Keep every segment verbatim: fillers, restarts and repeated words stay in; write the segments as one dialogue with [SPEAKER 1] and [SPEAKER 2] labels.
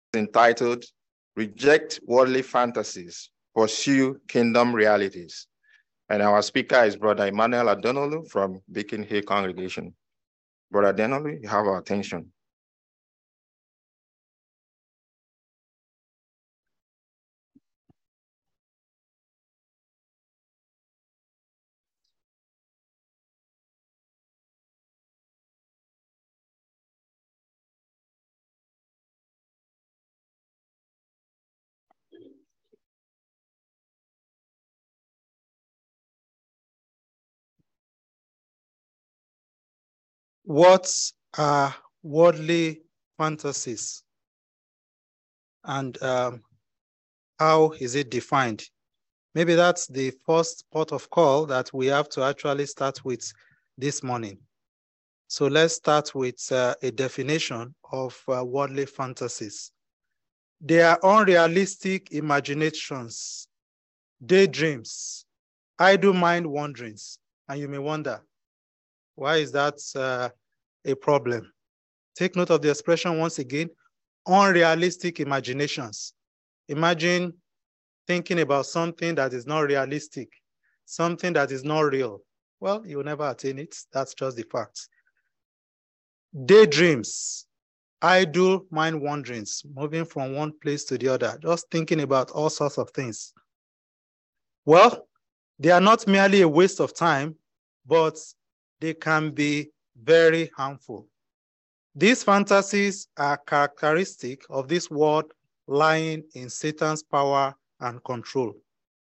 [SPEAKER 1] entitled, Reject Worldly Fantasies, Pursue Kingdom Realities. And our speaker is Brother Emmanuel Adonolu from Beacon Hill Congregation. Brother Adonolu, you have our attention.
[SPEAKER 2] What are worldly fantasies, and um, how is it defined? Maybe that's the first port of call that we have to actually start with this morning. So let's start with uh, a definition of uh, worldly fantasies. They are unrealistic imaginations, daydreams, idle mind wanderings. And you may wonder, why is that uh, a problem? Take note of the expression once again, unrealistic imaginations. Imagine thinking about something that is not realistic, something that is not real. Well, you'll never attain it. That's just the fact. Daydreams, idle mind wanderings, moving from one place to the other, just thinking about all sorts of things. Well, they are not merely a waste of time, but they can be very harmful. These fantasies are characteristic of this world lying in Satan's power and control.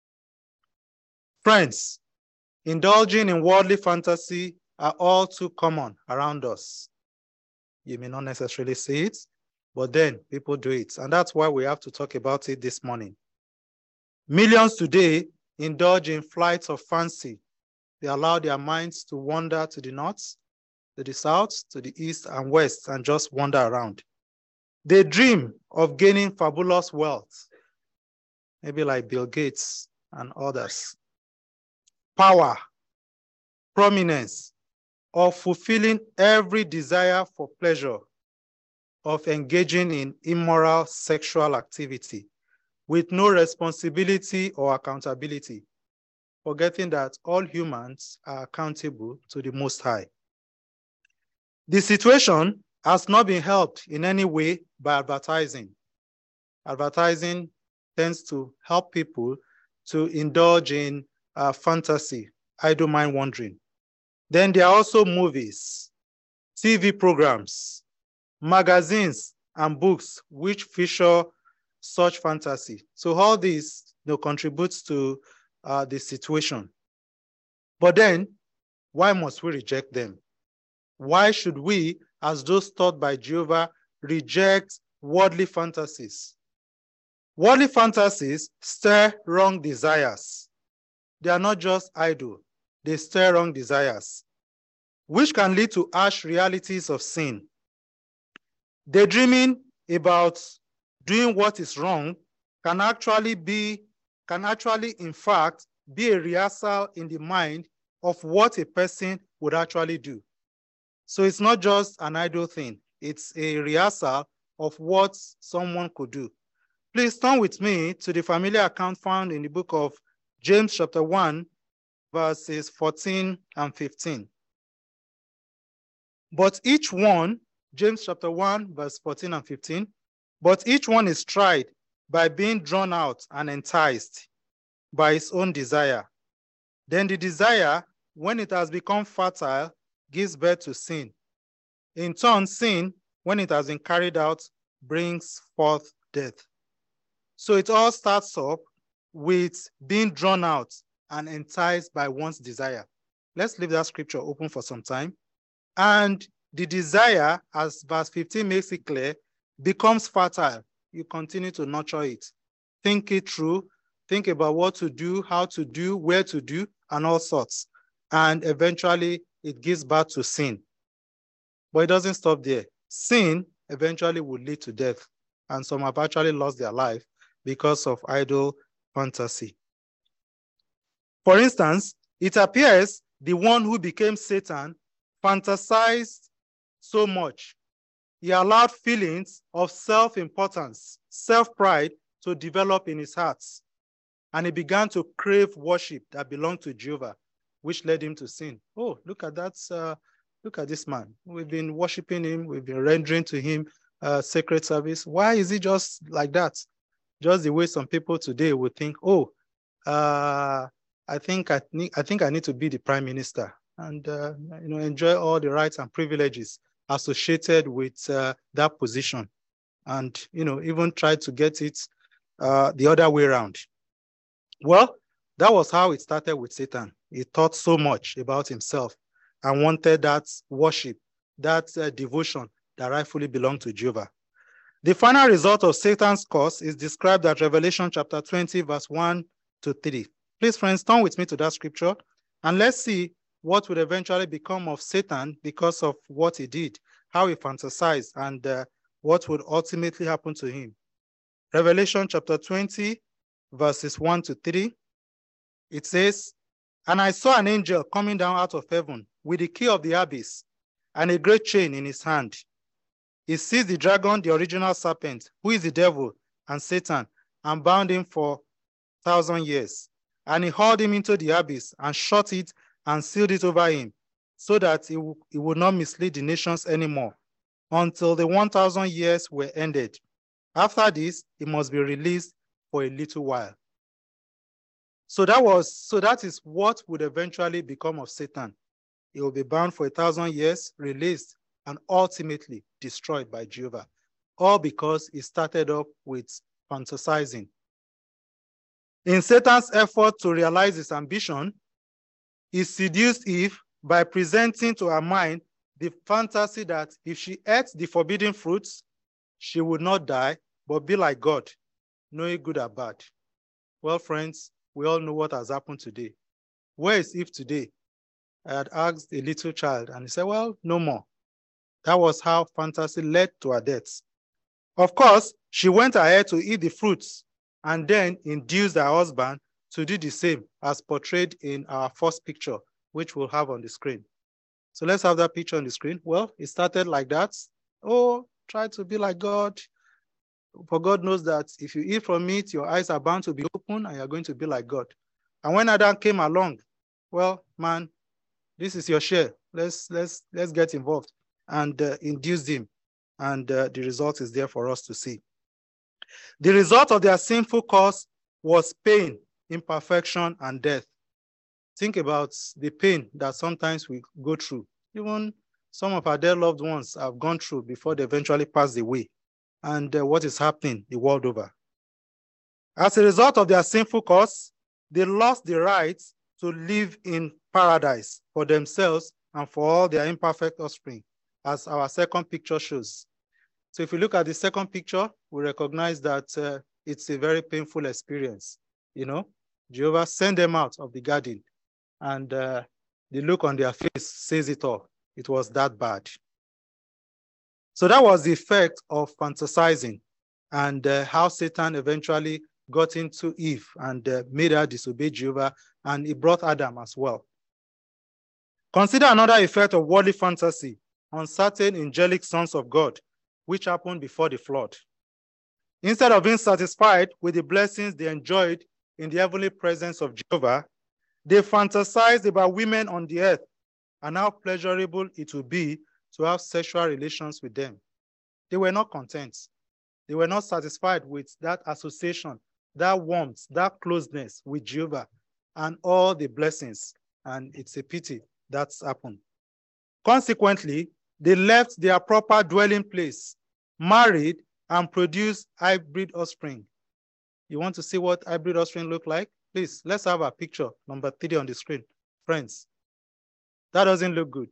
[SPEAKER 2] Friends, indulging in worldly fantasy are all too common around us. You may not necessarily see it, but then people do it. And that's why we have to talk about it this morning. Millions today indulge in flights of fancy. They allow their minds to wander to the north, to the south, to the east and west, and just wander around. They dream of gaining fabulous wealth, maybe like Bill Gates and others. Power, prominence, of fulfilling every desire for pleasure, of engaging in immoral sexual activity with no responsibility or accountability, forgetting that all humans are accountable to the Most High. The situation has not been helped in any way by advertising. Advertising tends to help people to indulge in uh, fantasy, idle mind wandering. Then there are also movies, T V programs, magazines, and books which feature such fantasy. So all this, you know, contributes to uh, the situation. But then, why must we reject them? Why should we, as those taught by Jehovah, reject worldly fantasies? Worldly fantasies stir wrong desires. They are not just idle. They stir wrong desires, which can lead to harsh realities of sin. Daydreaming about doing what is wrong can actually be, can actually, in fact, be a rehearsal in the mind of what a person would actually do. So it's not just an idle thing. It's a rehearsal of what someone could do. Please turn with me to the familiar account found in the book of James chapter one, verses fourteen and fifteen. But each one, James chapter one, verse fourteen and fifteen, but each one is tried by being drawn out and enticed by his own desire. Then the desire, when it has become fertile, gives birth to sin. In turn, sin, when it has been carried out, brings forth death. So it all starts up with being drawn out and enticed by one's desire. Let's leave that scripture open for some time. And the desire, as verse fifteen makes it clear, becomes fertile. You continue to nurture it. Think it through. Think about what to do, how to do, where to do, and all sorts. And eventually, it gives birth to sin. But it doesn't stop there. Sin eventually will lead to death. And some have actually lost their life because of idle fantasy. For instance, it appears the one who became Satan fantasized so much he allowed feelings of self-importance, self-pride to develop in his heart. And he began to crave worship that belonged to Jehovah, which led him to sin. Oh, look at that. Uh, look at this man. We've been worshiping him. We've been rendering to him uh, sacred service. Why is he just like that? Just the way some people today would think, oh, uh, I think I need, I think I need to be the prime minister and uh, you know, enjoy all the rights and privileges associated with uh, that position, and you know, even try to get it uh, the other way around. Well, that was how it started with Satan. He thought so much about himself and wanted that worship, that uh, devotion that rightfully belonged to Jehovah. The final result of Satan's course is described at Revelation chapter twenty, verse one to three. Please, friends, turn with me to that scripture, and let's see what would eventually become of Satan because of what he did, how he fantasized, and uh, what would ultimately happen to him. Revelation chapter twenty, verses one to three. It says, "And I saw an angel coming down out of heaven with the key of the abyss and a great chain in his hand. He seized the dragon, the original serpent, who is the devil and Satan, and bound him for a thousand years. And he hauled him into the abyss and shut it and sealed it over him, so that he, he would not mislead the nations anymore, until the one thousand years were ended. After this, he must be released for a little while." So that was, so that is what would eventually become of Satan. He will be bound for a thousand years, released, and ultimately destroyed by Jehovah, all because he started up with fantasizing. In Satan's effort to realize his ambition, he seduced Eve by presenting to her mind the fantasy that if she ate the forbidden fruits, she would not die, but be like God, knowing good or bad. Well, friends, we all know what has happened today. Where is Eve today? I had asked a little child, and he said, well, no more. That was how fantasy led to her death. Of course, she went ahead to eat the fruits and then induced her husband to do the same, as portrayed in our first picture, which we'll have on the screen. So let's have that picture on the screen. Well, it started like that. Oh, try to be like God. For God knows that if you eat from it, your eyes are bound to be open and you're going to be like God. And when Adam came along, well, man, this is your share. Let's, let's, let's get involved, and uh, induce him. And uh, the result is there for us to see. The result of their sinful course was pain, imperfection, and death. Think about the pain that sometimes we go through. Even some of our dear loved ones have gone through before they eventually passed away. And uh, what is happening the world over. As a result of their sinful course, they lost the right to live in paradise for themselves and for all their imperfect offspring, as our second picture shows. So if we look at the second picture, we recognize that uh, it's a very painful experience. You know, Jehovah sent them out of the garden, and uh, the look on their face says it all. It was that bad. So that was the effect of fantasizing, and uh, how Satan eventually got into Eve and uh, made her disobey Jehovah, and he brought Adam as well. Consider another effect of worldly fantasy on certain angelic sons of God, which happened before the flood. Instead of being satisfied with the blessings they enjoyed in the heavenly presence of Jehovah, they fantasized about women on the earth and how pleasurable it would be to have sexual relations with them. They were not content. They were not satisfied with that association, that warmth, that closeness with Jehovah and all the blessings. And it's a pity that's happened. Consequently, they left their proper dwelling place, married, and produced hybrid offspring. You want to see what hybrid offspring look like? Please, let's have a picture, number three on the screen. Friends, that doesn't look good.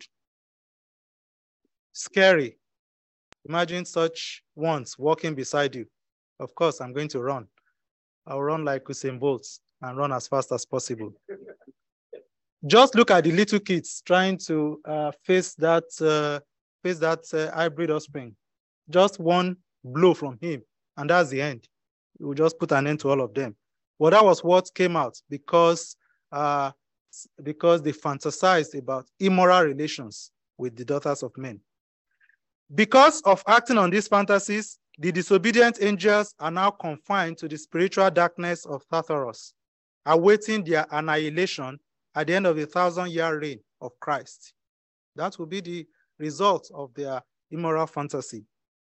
[SPEAKER 2] Scary. Imagine such ones walking beside you. Of course, I'm going to run. I'll run like Usain Bolt and run as fast as possible. Just look at the little kids trying to uh, face that, uh, face that uh, hybrid offspring. Just one blow from him, and that's the end. It will just put an end to all of them. Well, that was what came out because, uh, because they fantasized about immoral relations with the daughters of men. Because of acting on these fantasies, the disobedient angels are now confined to the spiritual darkness of Tartarus, awaiting their annihilation at the end of the thousand-year reign of Christ. That will be the result of their immoral fantasy.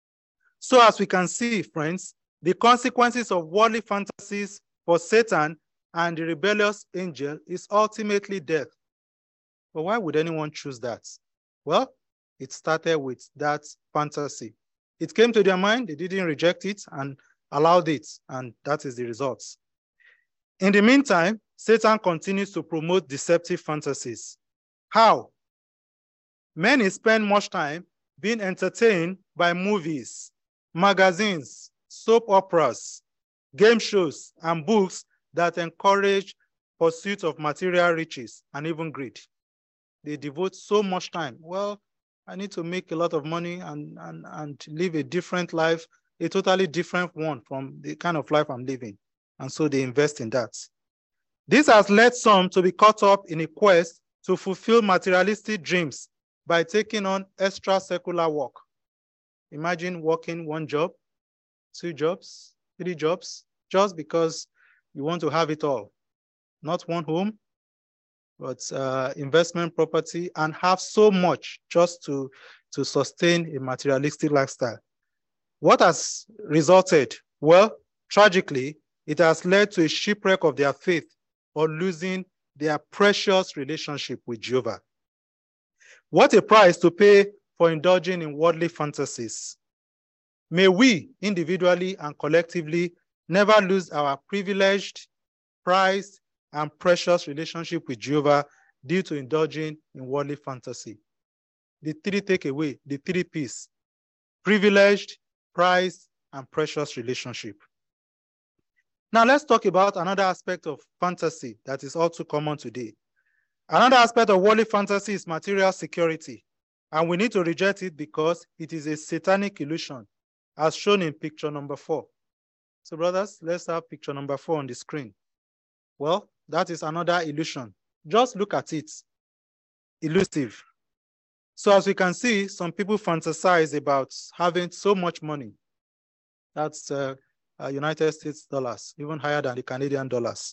[SPEAKER 2] So as we can see, friends, the consequences of worldly fantasies for Satan and the rebellious angel is ultimately death. But why would anyone choose that? Well, it started with that fantasy. It came to their mind, they didn't reject it and allowed it, and that is the results. In the meantime, Satan continues to promote deceptive fantasies. How? Many spend much time being entertained by movies, magazines, soap operas, game shows, and books that encourage pursuit of material riches and even greed. They devote so much time. Well, I need to make a lot of money and, and, and live a different life, a totally different one from the kind of life I'm living. And so they invest in that. This has led some to be caught up in a quest to fulfill materialistic dreams by taking on extra secular work. Imagine working one job, two jobs, three jobs, just because you want to have it all. Not one home, but uh, investment property, and have so much just to, to sustain a materialistic lifestyle. What has resulted? Well, tragically, it has led to a shipwreck of their faith or losing their precious relationship with Jehovah. What a price to pay for indulging in worldly fantasies. May we, individually and collectively, never lose our privileged, prized, and precious relationship with Jehovah due to indulging in worldly fantasy. The three takeaway, the three P's: privileged, prized, and precious relationship. Now let's talk about another aspect of fantasy that is all too common today. Another aspect of worldly fantasy is material security, and we need to reject it because it is a satanic illusion, as shown in picture number four. So brothers, let's have picture number four on the screen. Well, that is another illusion. Just look at it. Elusive. So as we can see, some people fantasize about having so much money. That's uh, uh, United States dollars, even higher than the Canadian dollars.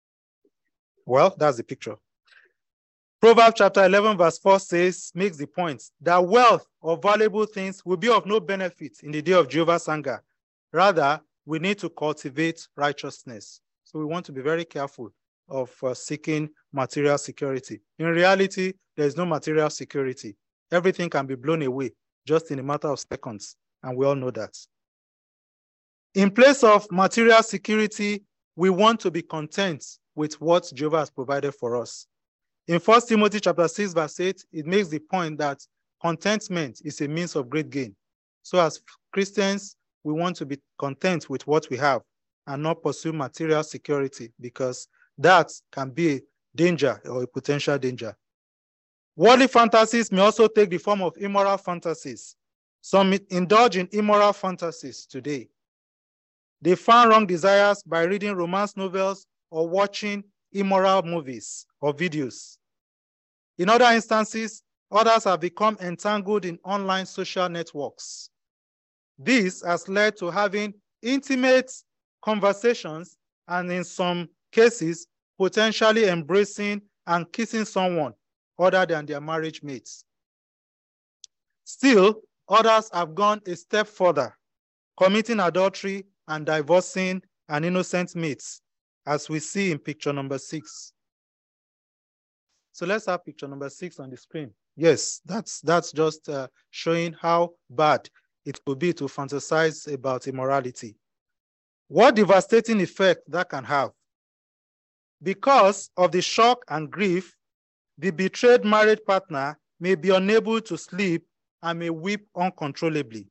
[SPEAKER 2] Well, that's the picture. Proverbs chapter eleven verse four says, makes the point that wealth or valuable things will be of no benefit in the day of Jehovah's anger. Rather, we need to cultivate righteousness. So we want to be very careful of uh, seeking material security. In reality, there is no material security. Everything can be blown away just in a matter of seconds, and we all know that. In place of material security, we want to be content with what Jehovah has provided for us. In First Timothy chapter six, verse eight, it makes the point that contentment is a means of great gain. So as Christians, we want to be content with what we have and not pursue material security, because that can be a danger or a potential danger. Worldly fantasies may also take the form of immoral fantasies. Some indulge in immoral fantasies today. They find wrong desires by reading romance novels or watching immoral movies or videos. In other instances, others have become entangled in online social networks. This has led to having intimate conversations and, in some cases, potentially embracing and kissing someone other than their marriage mates. Still, others have gone a step further, committing adultery and divorcing an innocent mate, as we see in picture number six. So let's have picture number six on the screen. Yes, that's, that's just uh, showing how bad it could be to fantasize about immorality. What devastating effect that can have. Because of the shock and grief, the betrayed married partner may be unable to sleep and may weep uncontrollably.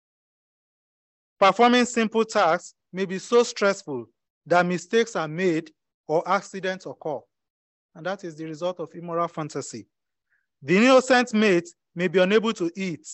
[SPEAKER 2] Performing simple tasks may be so stressful that mistakes are made or accidents occur. And that is the result of immoral fantasy. The innocent mate may be unable to eat.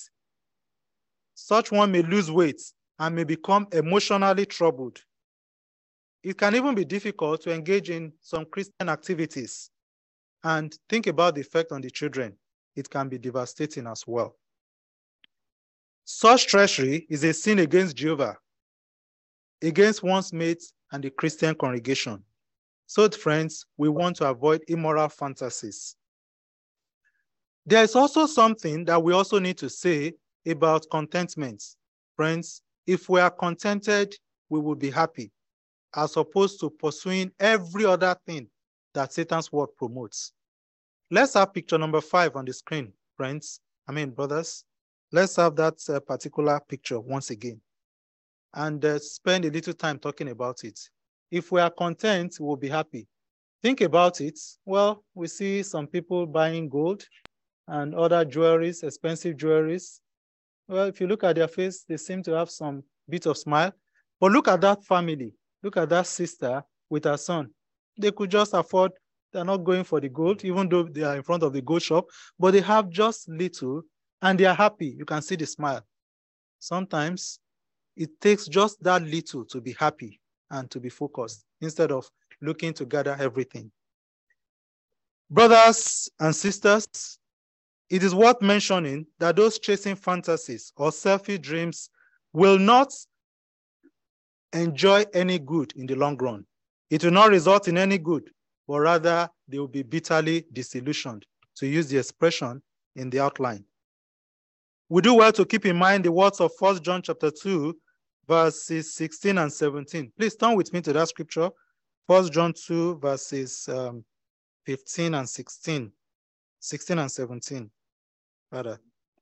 [SPEAKER 2] Such one may lose weight and may become emotionally troubled. It can even be difficult to engage in some Christian activities. And think about the effect on the children. It can be devastating as well. Such treachery is a sin against Jehovah, against one's mates and the Christian congregation. So, friends, we want to avoid immoral fantasies. There is also something that we also need to say about contentment. Friends, if we are contented, we will be happy, as opposed to pursuing every other thing that Satan's word promotes. Let's have picture number five on the screen, friends. I mean, brothers. Let's have that uh, particular picture once again and uh, spend a little time talking about it. If we are content, we'll be happy. Think about it. Well, we see some people buying gold and other jewelries, expensive jewelries. Well, if you look at their face, they seem to have some bit of smile. But look at that family. Look at that sister with her son. They could just afford, they're not going for the gold, even though they are in front of the gold shop, but they have just little and they are happy. You can see the smile. Sometimes it takes just that little to be happy and to be focused instead of looking to gather everything. Brothers and sisters, it is worth mentioning that those chasing fantasies or selfish dreams will not enjoy any good in the long run. It will not result in any good, but rather they will be bitterly disillusioned, to use the expression in the outline. We do well to keep in mind the words of First John chapter two, verses sixteen and seventeen. Please turn with me to that scripture, First John two, verses um, fifteen and sixteen. sixteen and seventeen, rather.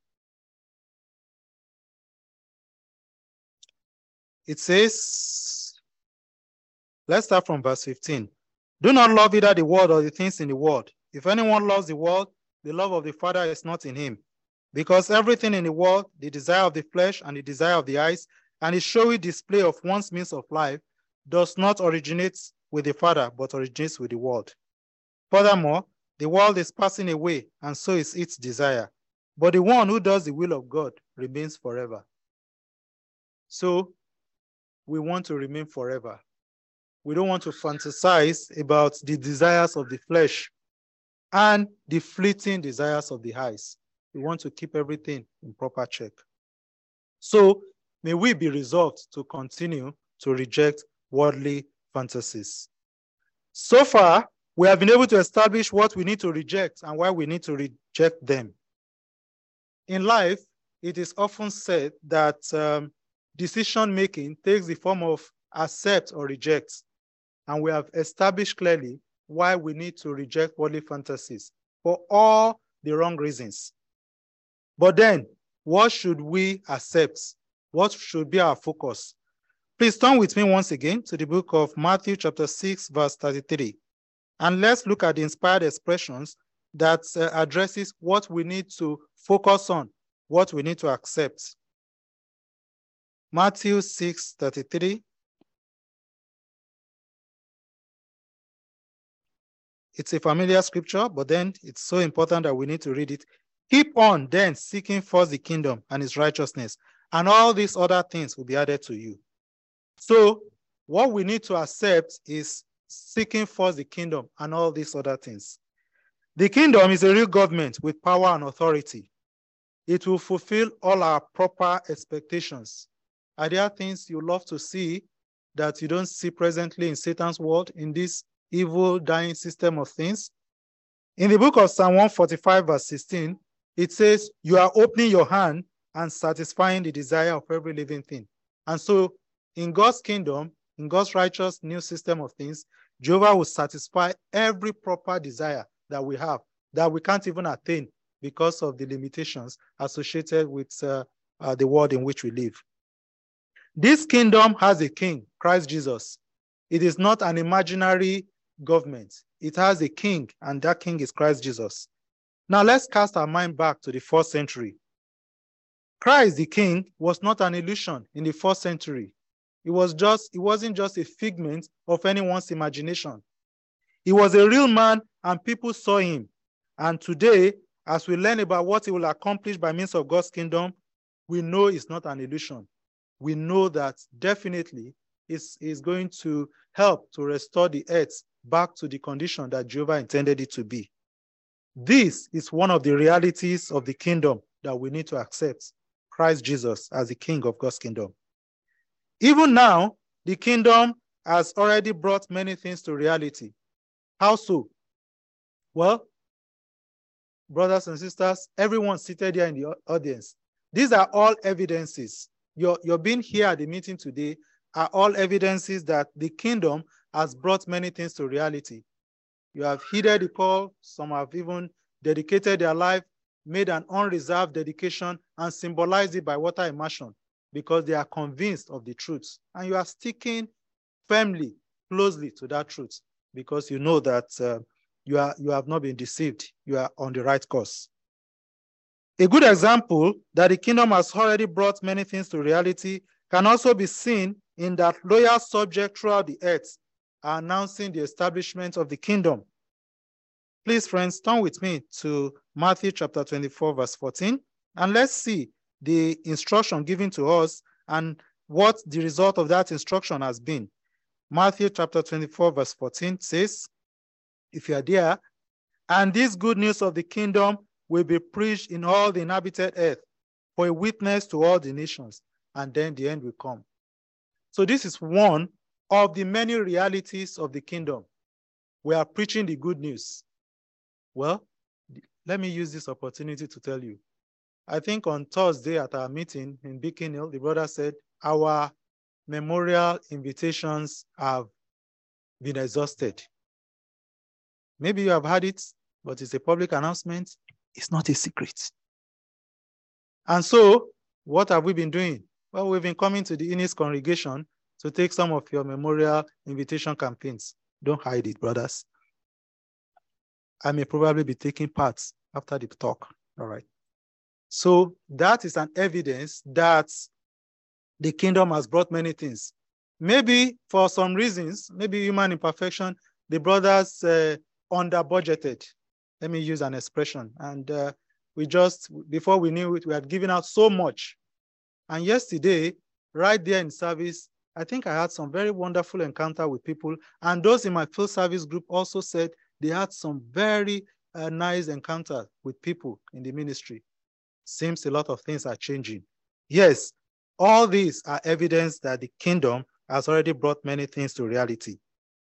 [SPEAKER 2] It says, let's start from verse fifteen. Do not love either the world or the things in the world. If anyone loves the world, the love of the Father is not in him. Because everything in the world, the desire of the flesh and the desire of the eyes, and the showy display of one's means of life, does not originate with the Father, but originates with the world. Furthermore, the world is passing away, and so is its desire. But the one who does the will of God remains forever. So, we want to remain forever. We don't want to fantasize about the desires of the flesh and the fleeting desires of the eyes. We want to keep everything in proper check. So, may we be resolved to continue to reject worldly fantasies. So far, we have been able to establish what we need to reject and why we need to reject them. In life, it is often said that um, decision-making takes the form of accept or reject. And we have established clearly why we need to reject worldly fantasies for all the wrong reasons. But then, what should we accept? What should be our focus? Please turn with me once again to the book of Matthew chapter six, verse thirty-three. And let's look at the inspired expressions that uh, addresses what we need to focus on, what we need to accept. Matthew six, thirty-three. It's a familiar scripture, but then it's so important that we need to read it. Keep on then seeking first the kingdom and its righteousness, and all these other things will be added to you. So what we need to accept is seeking first the kingdom and all these other things. The kingdom is a real government with power and authority. It will fulfill all our proper expectations. Are there things you love to see that you don't see presently in Satan's world, in this evil, dying system of things? In the book of Psalm one forty-five, verse sixteen, it says, you are opening your hand and satisfying the desire of every living thing. And so in God's kingdom, in God's righteous new system of things, Jehovah will satisfy every proper desire that we have, that we can't even attain because of the limitations associated with uh, uh, the world in which we live. This kingdom has a king, Christ Jesus. It is not an imaginary government. It has a king, and that king is Christ Jesus. Now let's cast our mind back to the first century. Christ the king was not an illusion in the first century. It was just, it wasn't just a figment of anyone's imagination. He was a real man and people saw him. And today, as we learn about what he will accomplish by means of God's kingdom, we know it's not an illusion. We know that definitely it's, it's going to help to restore the earth back to the condition that Jehovah intended it to be. This is one of the realities of the kingdom that we need to accept. Christ Jesus as the king of God's kingdom. Even now, the kingdom has already brought many things to reality. How so? Well, brothers and sisters, everyone seated here in the audience, these are all evidences. Your, your being here at the meeting today are all evidences that the kingdom has brought many things to reality. You have heeded the call. Some have even dedicated their life, made an unreserved dedication, and symbolized it by water immersion because they are convinced of the truth. And you are sticking firmly, closely to that truth because you know that uh, you, are, you have not been deceived. You are on the right course. A good example that the kingdom has already brought many things to reality can also be seen in that loyal subjects throughout the earth are announcing the establishment of the kingdom. Please, friends, turn with me to Matthew chapter twenty-four, verse fourteen, and let's see the instruction given to us and what the result of that instruction has been. Matthew chapter twenty-four, verse fourteen says, if you are there, and this good news of the kingdom will be preached in all the inhabited earth for a witness to all the nations, and then the end will come. So this is one of the many realities of the kingdom. We are preaching the good news. Well, let me use this opportunity to tell you. I think on Thursday at our meeting in Beacon Hill, the brother said our memorial invitations have been exhausted. Maybe you have had it, but it's a public announcement. It's not a secret. And so, what have we been doing? Well, we've been coming to the Innis congregation to take some of your memorial invitation campaigns. Don't hide it, brothers. I may probably be taking part after the talk. All right. So that is an evidence that the kingdom has brought many things. Maybe for some reasons, maybe human imperfection, the brothers uh, under budgeted. Let me use an expression. And uh, we just, before we knew it, we had given out so much. And yesterday, right there in service, I think I had some very wonderful encounter with people. And those in my field service group also said they had some very uh, nice encounter with people in the ministry. Seems a lot of things are changing. Yes, all these are evidence that the kingdom has already brought many things to reality.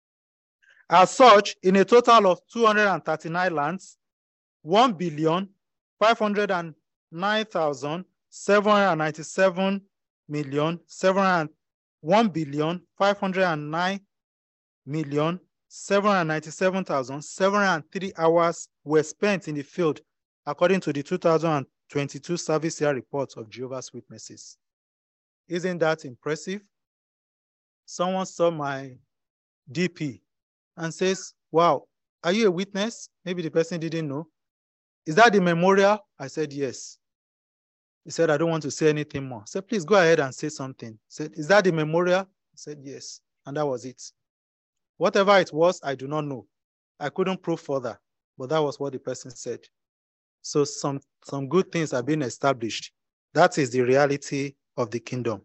[SPEAKER 2] As such, in a total of two hundred thirty-nine lands, one billion five hundred nine thousand seven hundred ninety-seven million one billion five hundred nine million seven hundred ninety-seven thousand seven hundred three hours were spent in the field, according to the two thousand twenty-two service year report of Jehovah's Witnesses. Isn't that impressive? Someone saw my D P and says, wow, are you a witness? Maybe the person didn't know. Is that the memorial? I said, yes. He said, I don't want to say anything more. I said, please go ahead and say something. He said, is that the memorial? I said, yes. And that was it. Whatever it was, I do not know. I couldn't prove further, but that was what the person said. So some, some good things are being established. That is the reality of the kingdom.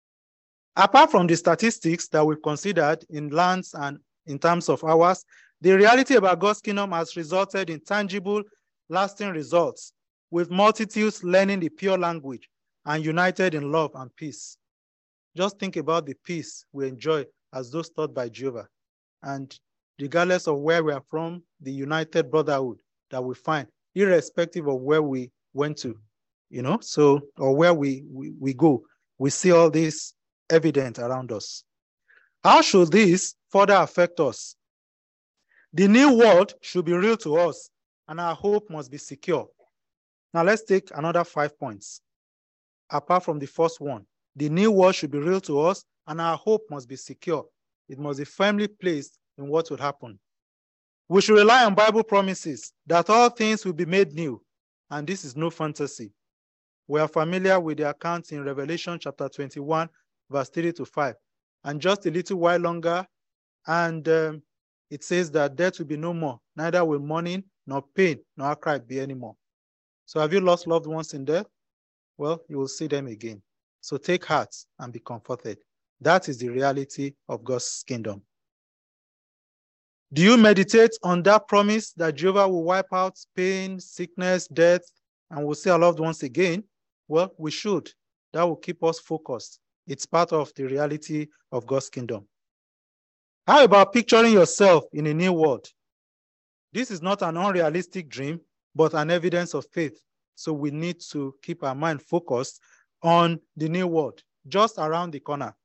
[SPEAKER 2] Apart from the statistics that we've considered in lands and in terms of hours, the reality about God's kingdom has resulted in tangible, lasting results, with multitudes learning the pure language and united in love and peace. Just think about the peace we enjoy as those taught by Jehovah. And regardless of where we are from, the united brotherhood that we find, irrespective of where we went to, you know, so, or where we, we, we go, we see all this evident around us. How should this further affect us? The new world should be real to us, and our hope must be secure. Now let's take another five points. Apart from the first one, the new world should be real to us, and our hope must be secure. It must be firmly placed in what will happen. We should rely on Bible promises that all things will be made new, and this is no fantasy. We are familiar with the account in Revelation chapter twenty-one, verse three to five. And just a little while longer, and um, it says that death will be no more, neither will mourning, nor pain, nor cry be anymore. So have you lost loved ones in death? Well, you will see them again. So take heart and be comforted. That is the reality of God's kingdom. Do you meditate on that promise that Jehovah will wipe out pain, sickness, death, and we'll see our loved ones again? Well, we should. That will keep us focused. It's part of the reality of God's kingdom. How about picturing yourself in a new world? This is not an unrealistic dream, but an evidence of faith. So we need to keep our mind focused on the new world, just around the corner.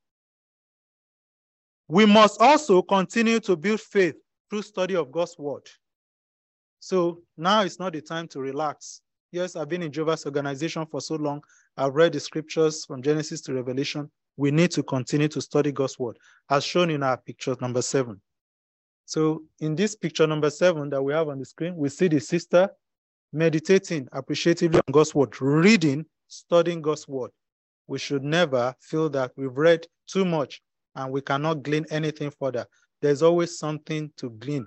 [SPEAKER 2] We must also continue to build faith through study of God's word. So now it's not the time to relax. Yes, I've been in Jehovah's organization for so long. I've read the scriptures from Genesis to Revelation. We need to continue to study God's word, as shown in our picture number seven. So in this picture number seven that we have on the screen, we see the sister meditating appreciatively on God's word, reading, studying God's word. We should never feel that we've read too much and we cannot glean anything further. There's always something to glean.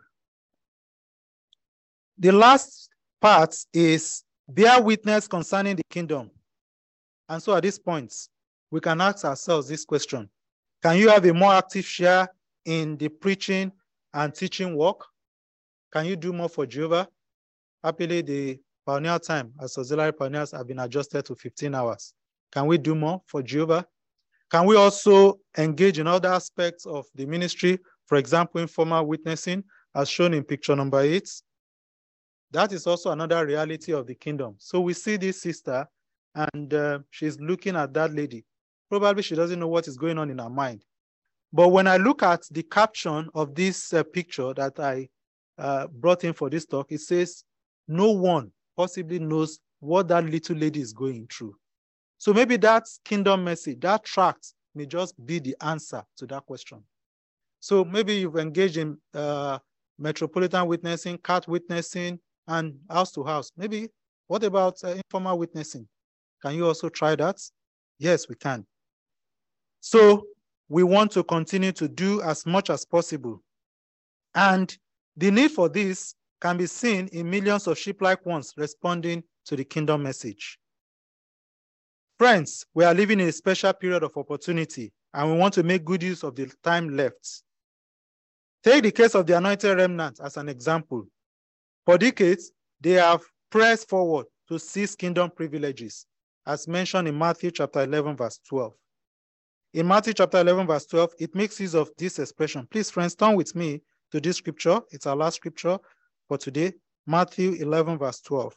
[SPEAKER 2] The last part is bear witness concerning the kingdom. And so at this point, we can ask ourselves this question. Can you have a more active share in the preaching and teaching work? Can you do more for Jehovah? Happily, the pioneer time as auxiliary pioneers have been adjusted to fifteen hours. Can we do more for Jehovah? Can we also engage in other aspects of the ministry? For example, informal witnessing, as shown in picture number eight. That is also another reality of the kingdom. So we see this sister, and uh, she's looking at that lady. Probably she doesn't know what is going on in her mind. But when I look at the caption of this uh, picture that I uh, brought in for this talk, it says, no one possibly knows what that little lady is going through. So maybe that kingdom message, that tract may just be the answer to that question. So maybe you've engaged in uh, metropolitan witnessing, cat witnessing, and house to house. Maybe, what about uh, informal witnessing? Can you also try that? Yes, we can. So we want to continue to do as much as possible. And the need for this can be seen in millions of sheep-like ones responding to the kingdom message. Friends, we are living in a special period of opportunity, and we want to make good use of the time left. Take the case of the anointed remnant as an example. For decades, they have pressed forward to seize kingdom privileges, as mentioned in Matthew chapter eleven, verse twelve. In Matthew chapter eleven, verse twelve, it makes use of this expression. Please, friends, turn with me to this scripture. It's our last scripture for today, Matthew eleven, verse twelve.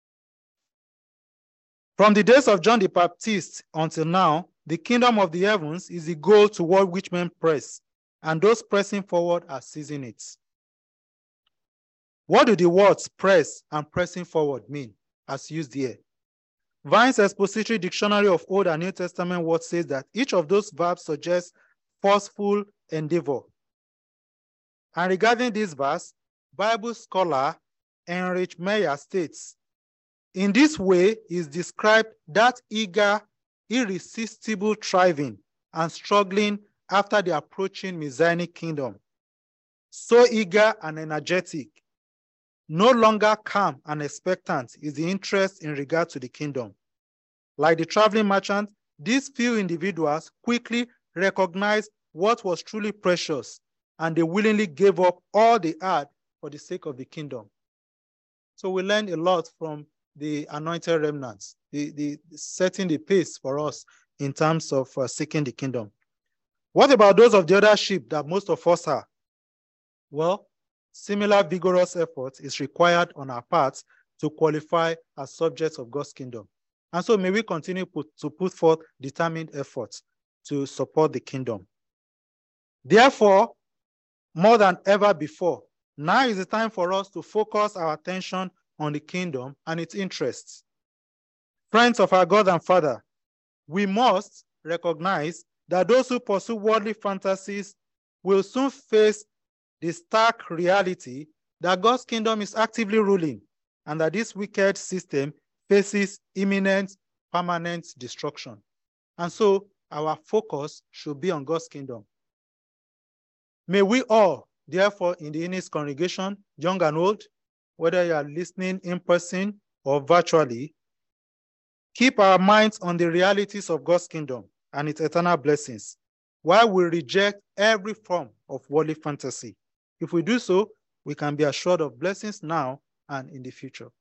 [SPEAKER 2] From the days of John the Baptist until now, the kingdom of the heavens is the goal toward which men press, and those pressing forward are seizing it. What do the words press and pressing forward mean, as used here? Vine's Expository Dictionary of Old and New Testament words says that each of those verbs suggests forceful endeavor. And regarding this verse, Bible scholar Heinrich Meyer states, in this way is described that eager, irresistible striving and struggling after the approaching Messianic kingdom. So eager and energetic, no longer calm and expectant is the interest in regard to the kingdom. Like the traveling merchant, these few individuals quickly recognized what was truly precious, and they willingly gave up all they had for the sake of the kingdom. So we learned a lot from the anointed remnants, the, the setting the pace for us in terms of uh, seeking the kingdom. What about those of the other sheep that most of us are? Well, similar vigorous effort is required on our part to qualify as subjects of God's kingdom. And so may we continue put, to put forth determined efforts to support the kingdom. Therefore, more than ever before, now is the time for us to focus our attention on the kingdom and its interests. Friends of our God and Father, we must recognize that those who pursue worldly fantasies will soon face the stark reality that God's kingdom is actively ruling and that this wicked system faces imminent, permanent destruction. And so our focus should be on God's kingdom. May we all, therefore, in the Innis congregation, young and old, whether you are listening in person or virtually, keep our minds on the realities of God's kingdom and its eternal blessings, while we reject every form of worldly fantasy. If we do so, we can be assured of blessings now and in the future.